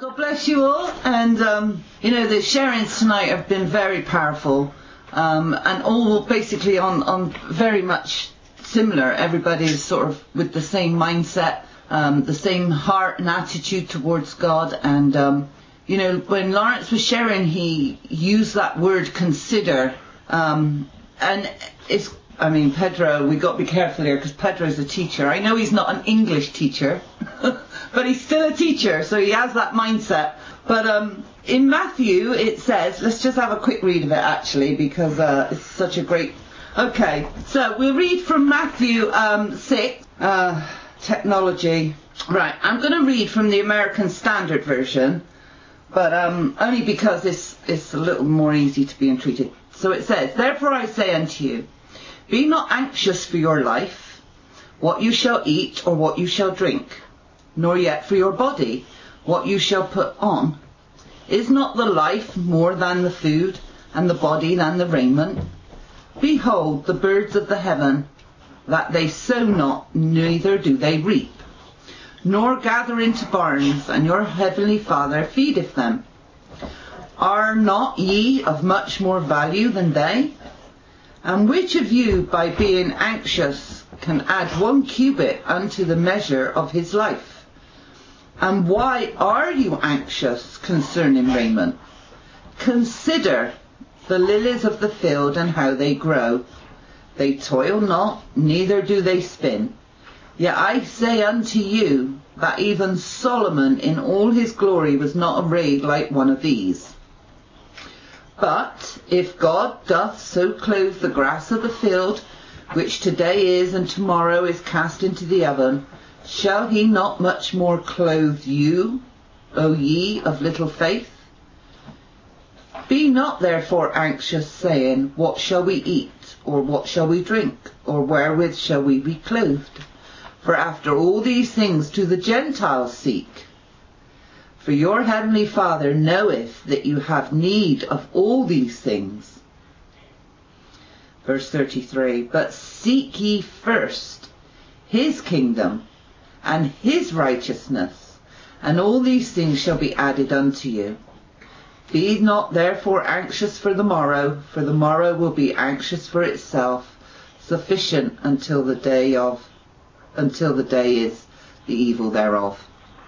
God bless you all. And, the sharings tonight have been very powerful, and all basically on very much similar. Everybody's sort of with the same mindset, the same heart and attitude towards God. And, when Lawrence was sharing, he used that word consider. And Pedro, we got to be careful here because Pedro's a teacher. I know he's not an English teacher, but he's still a teacher, so he has that mindset. But in Matthew, it says, let's just have a quick read of it actually, because it's such a great... Okay, so we'll read from Matthew 6, technology. Right, I'm going to read from the American Standard Version, but only because it's a little more easy to be entreated. So it says, "Therefore I say unto you, be not anxious for your life, what you shall eat or what you shall drink, nor yet for your body, what you shall put on. Is not the life more than the food, and the body than the raiment? Behold the birds of the heaven, that they sow not, neither do they reap, nor gather into barns, and your heavenly Father feedeth them. Are not ye of much more value than they? And which of you, by being anxious, can add 1 cubit unto the measure of his life? And why are you anxious concerning raiment? Consider the lilies of the field and how they grow. They toil not, neither do they spin. Yet I say unto you, that even Solomon in all his glory was not arrayed like one of these. But if God doth so clothe the grass of the field, which today is and tomorrow is cast into the oven, shall he not much more clothe you, O ye of little faith? Be not therefore anxious, saying, what shall we eat, or what shall we drink, or wherewith shall we be clothed? For after all these things do the Gentiles seek. For your heavenly Father knoweth that you have need of all these things." Verse 33, "But seek ye first his kingdom and his righteousness, and all these things shall be added unto you. Be not therefore anxious for the morrow will be anxious for itself. Sufficient until the day is the evil thereof."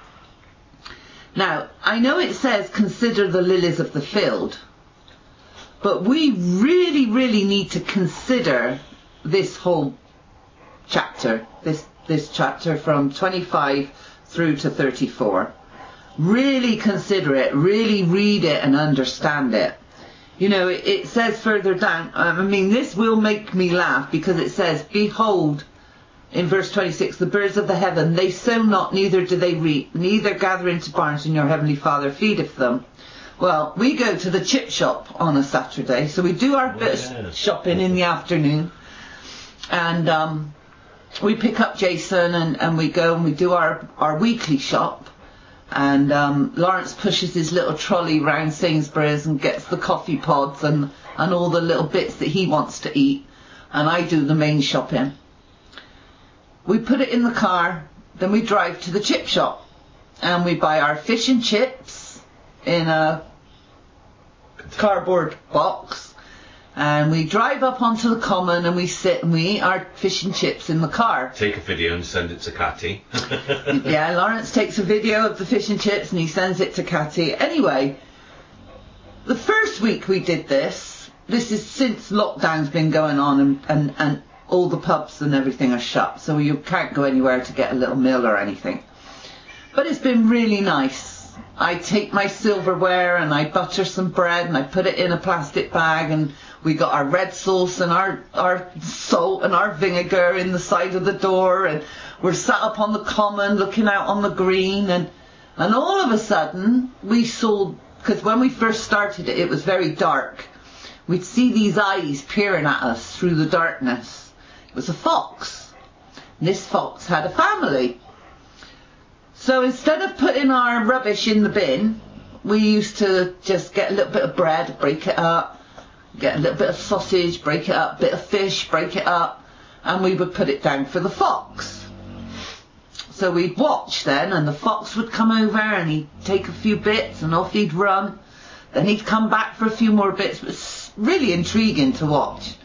Now, I know it says consider the lilies of the field, but we really, really need to consider this whole chapter, this chapter from 25 through to 34. Really consider it, really read it and understand it. It says further down, this will make me laugh because it says, "Behold," in verse 26, "the birds of the heaven, they sow not, neither do they reap, neither gather into barns, and your heavenly Father feedeth them." Well, we go to the chip shop on a Saturday, so we do our bit of shopping in the afternoon, and we pick up Jason, and we go and we do our weekly shop, and Lawrence pushes his little trolley round Sainsbury's and gets the coffee pods and all the little bits that he wants to eat, and I do the main shopping. We put it in the car, then we drive to the chip shop and we buy our fish and chips in a cardboard box, and we drive up onto the common and we sit and we eat our fish and chips in the car. Take a video and send it to Catty. Yeah, Lawrence takes a video of the fish and chips and he sends it to Catty. Anyway, the first week we did this is since lockdown's been going on and all the pubs and everything are shut, so you can't go anywhere to get a little meal or anything. But it's been really nice. I take my silverware and I butter some bread and I put it in a plastic bag, and we got our red sauce and our salt and our vinegar in the side of the door, and we're sat up on the common looking out on the green, and all of a sudden we saw, because when we first started it was very dark, we'd see these eyes peering at us through the darkness. It was a fox. This fox had a family. So instead of putting our rubbish in the bin, we used to just get a little bit of bread, break it up, get a little bit of sausage, break it up, bit of fish, break it up, and we would put it down for the fox. So we'd watch then, and the fox would come over and he'd take a few bits and off he'd run. Then he'd come back for a few more bits. It was really intriguing to watch.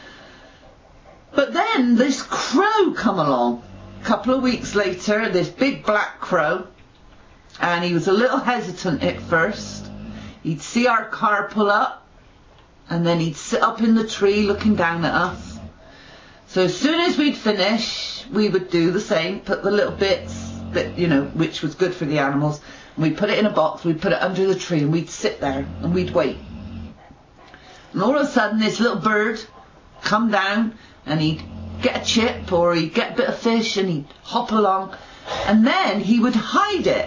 But then this crow come along. A couple of weeks later, this big black crow, and he was a little hesitant at first. He'd see our car pull up, and then he'd sit up in the tree looking down at us. So as soon as we'd finish, we would do the same, put the little bits that, which was good for the animals, and we'd put it in a box, we'd put it under the tree, and we'd sit there, and we'd wait. And all of a sudden, this little bird come down, and he'd get a chip, or he'd get a bit of fish, and he'd hop along, and then he would hide it.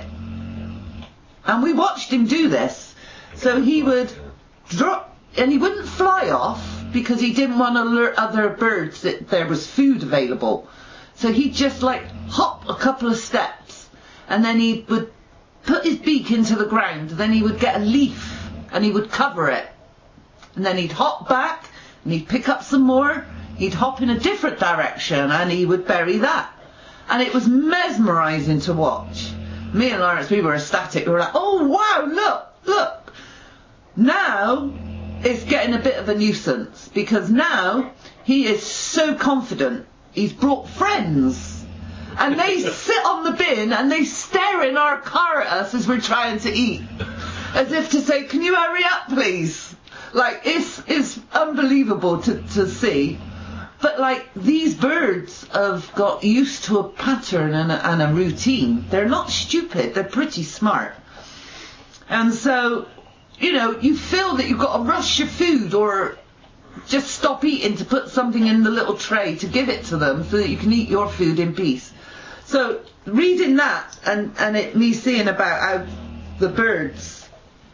And we watched him do this. So he would drop, and he wouldn't fly off, because he didn't want to alert other birds that there was food available. So he'd just hop a couple of steps, and then he would put his beak into the ground, and then he would get a leaf, and he would cover it. And then he'd hop back, and he'd pick up some more, he'd hop in a different direction, and he would bury that. And it was mesmerising to watch. Me and Lawrence, we were ecstatic. We were like, oh wow, look. Now, it's getting a bit of a nuisance, because now he is so confident. He's brought friends, and they sit on the bin and they stare in our car at us as we're trying to eat, as if to say, can you hurry up please? It's unbelievable to see. But these birds have got used to a pattern and a routine. They're not stupid, they're pretty smart. And so you feel that you've got to rush your food or just stop eating to put something in the little tray to give it to them so that you can eat your food in peace. So reading that and me seeing about how the birds,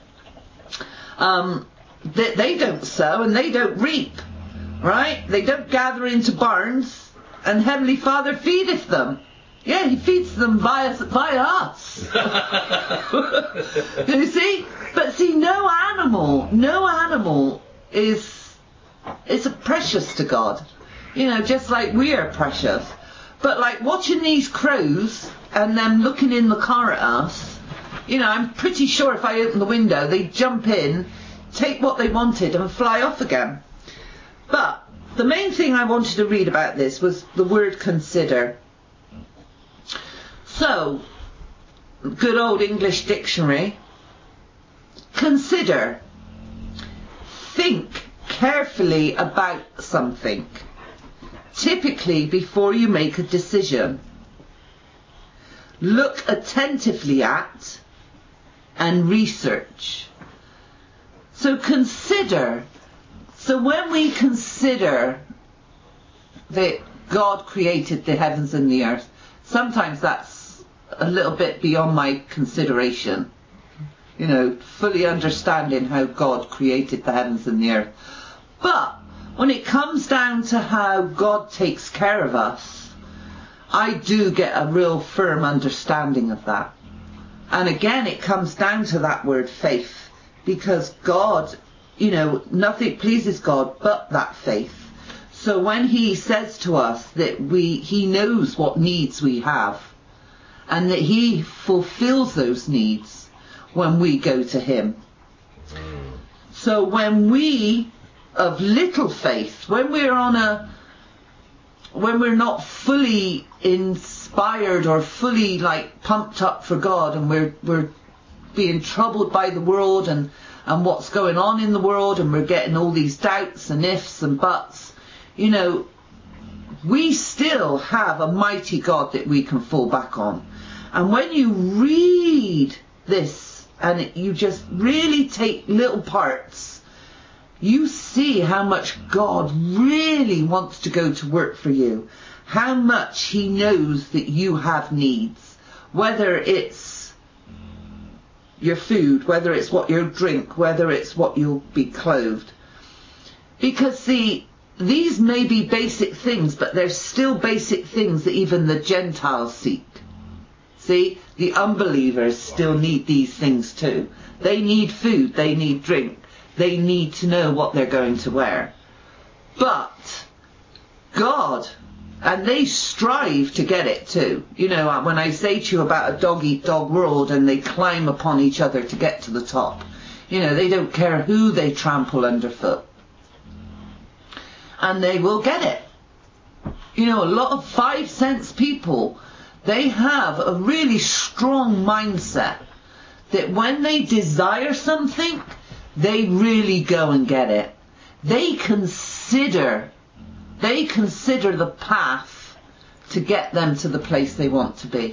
they don't sow and they don't reap, right? They don't gather into barns, and Heavenly Father feedeth them. Yeah, he feeds them via us. You see? But see, no animal is precious to God. Just like we are precious. But watching these crows and them looking in the car at us, I'm pretty sure if I open the window, they'd jump in, take what they wanted and fly off again. But the main thing I wanted to read about this was the word consider. So, good old English dictionary. Consider. Think carefully about something, typically before you make a decision. Look attentively at and research. So consider. So when we consider that God created the heavens and the earth, sometimes that's a little bit beyond my consideration. Fully understanding how God created the heavens and the earth. But when it comes down to how God takes care of us, I do get a real firm understanding of that. And again, it comes down to that word faith, because God, nothing pleases God but that faith. So when he says to us that he knows what needs we have, and that he fulfills those needs when we go to him. So when we of little faith, when we're not fully inspired or fully pumped up for God, and we're being troubled by the world and what's going on in the world, and we're getting all these doubts and ifs and buts, we still have a mighty God that we can fall back on. And when you read this and you just really take little parts, you see how much God really wants to go to work for you, how much he knows that you have needs, whether it's your food, whether it's what you'll drink, whether it's what you'll be clothed. Because see, these may be basic things, but they're still basic things that even the Gentiles seek. See, the unbelievers still need these things too. They need food, they need drink, they need to know what they're going to wear. But God And they strive to get it too. You know, when I say to you about a dog-eat-dog world and they climb upon each other to get to the top, you know, they don't care who they trample underfoot. And they will get it. You know, a lot of 5 sense people, they have a really strong mindset that when they desire something, they really go and get it. They consider the path to get them to the place they want to be.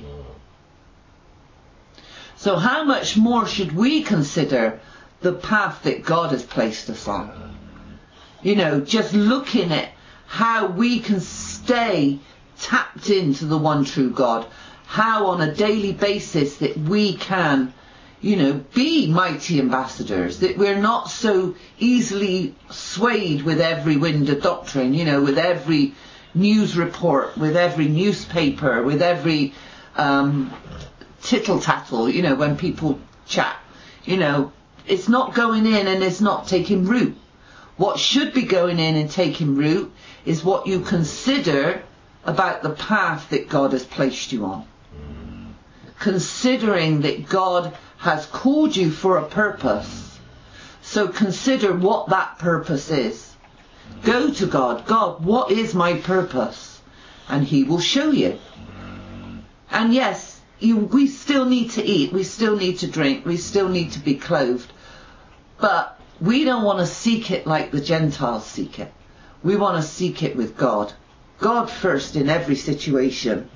So how much more should we consider the path that God has placed us on? You know, just looking at how we can stay tapped into the one true God, how on a daily basis that we can, you know, be mighty ambassadors, that we're not so easily swayed with every wind of doctrine, you know, with every news report, with every newspaper, with every tittle-tattle, you know, when people chat. You know, it's not going in and it's not taking root. What should be going in and taking root is what you consider about the path that God has placed you on. Considering that God has called you for a purpose. So consider what that purpose is. Go to God. God, what is my purpose? And He will show you. And yes, we still need to eat. We still need to drink. We still need to be clothed. But we don't want to seek it like the Gentiles seek it. We want to seek it with God. God first in every situation.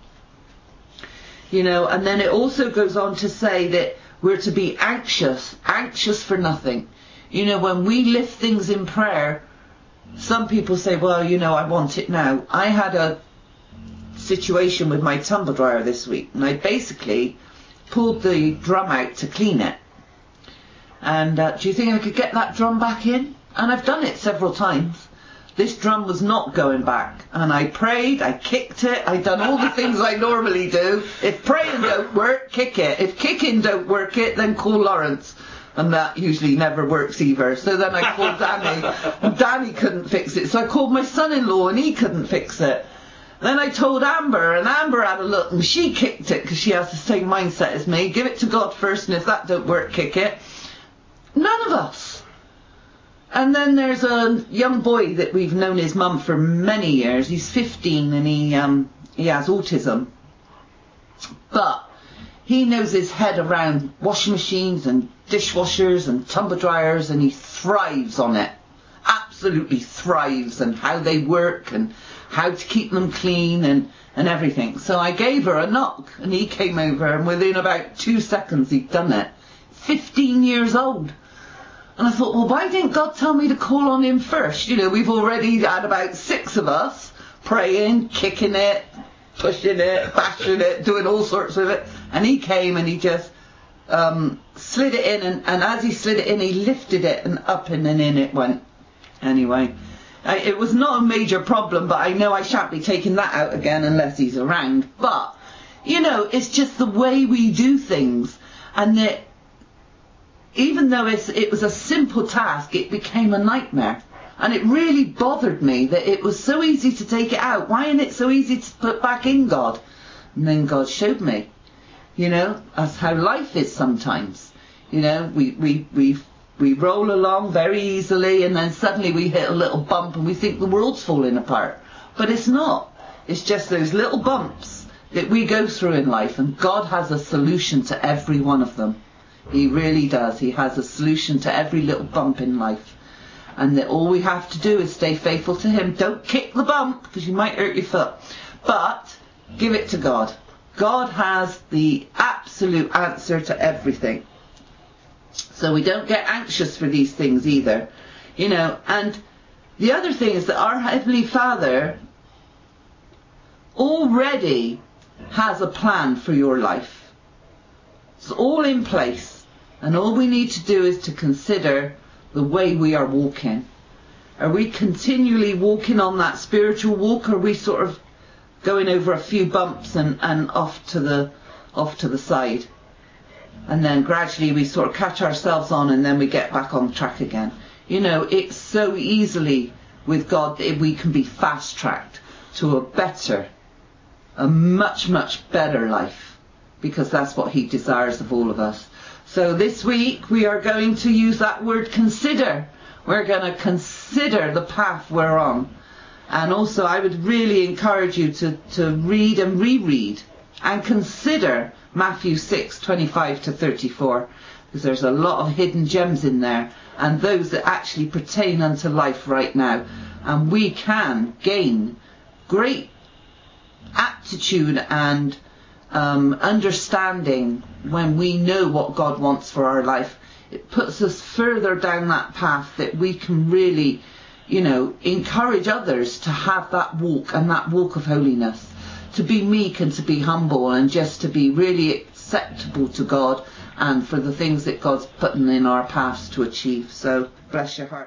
You know, and then it also goes on to say that we're to be anxious for nothing. You know, when we lift things in prayer, some people say, well, you know, I want it now. I had a situation with my tumble dryer this week, and I basically pulled the drum out to clean it. And do you think I could get that drum back in? And I've done it several times. This drum was not going back. And I prayed, I kicked it, I'd done all the things I normally do. If praying don't work, kick it. If kicking don't work it, then call Lawrence. And that usually never works either. So then I called Danny, and Danny couldn't fix it. So I called my son-in-law, and he couldn't fix it. Then I told Amber, and Amber had a look, and she kicked it, because she has the same mindset as me. Give it to God first, and if that don't work, kick it. None of us. And then there's a young boy that we've known his mum for many years. He's 15 and he has autism. But he knows his head around washing machines and dishwashers and tumble dryers, and he thrives on it. Absolutely thrives, and how they work and how to keep them clean and everything. So I gave her a knock and he came over, and within about 2 seconds he'd done it. 15 years old. And I thought, well, why didn't God tell me to call on Him first? You know, we've already had about 6 of us praying, kicking it, pushing it, bashing it, doing all sorts of it. And He came and He just slid it in. And as He slid it in, He lifted it and up and then in it went. Anyway, it was not a major problem, but I know I shan't be taking that out again unless He's around. But, you know, it's just the way we do things. And that even though it was a simple task, it became a nightmare. And it really bothered me that it was so easy to take it out. Why isn't it so easy to put back in, God? And then God showed me. You know, that's how life is sometimes. You know, we roll along very easily, and then suddenly we hit a little bump and we think the world's falling apart. But it's not. It's just those little bumps that we go through in life, and God has a solution to every one of them. He really does. He has a solution to every little bump in life. And that all we have to do is stay faithful to Him. Don't kick the bump, because you might hurt your foot. But give it to God. God has the absolute answer to everything. So we don't get anxious for these things either. You know, and the other thing is that our Heavenly Father already has a plan for your life. It's all in place. And all we need to do is to consider the way we are walking. Are we continually walking on that spiritual walk, or are we sort of going over a few bumps and off to the side? And then gradually we sort of catch ourselves on, and then we get back on track again. You know, it's so easily with God that we can be fast-tracked. to a much, much better life, because that's what he desires of all of us. So this week we are going to use that word consider. We're going to consider the path we're on. And also I would really encourage you to read and reread and consider Matthew 6:25 to 34, because there's a lot of hidden gems in there, and those that actually pertain unto life right now. And we can gain great aptitude and understanding when we know what God wants for our life. It puts us further down that path that we can really, encourage others to have that walk, and that walk of holiness, to be meek and to be humble and just to be really acceptable to God and for the things that God's putting in our paths to achieve. So bless your heart.